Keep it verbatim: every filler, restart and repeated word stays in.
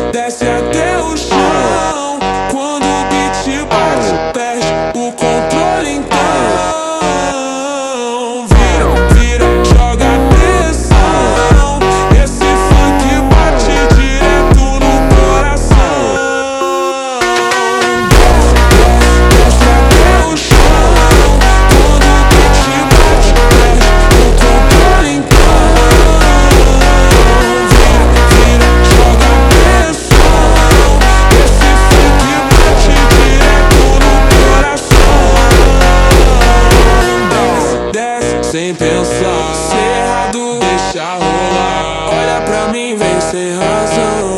desce até o chão. Quando o beat bate, perde o controle então. Vira, vira, joga pressão. Esse funk bate direto no coração. Desce, desce até o chão. Quando o beat bate, perde o controle então. Sem pensar, se errado, deixa rolar. Olha pra mim, vem sem razão.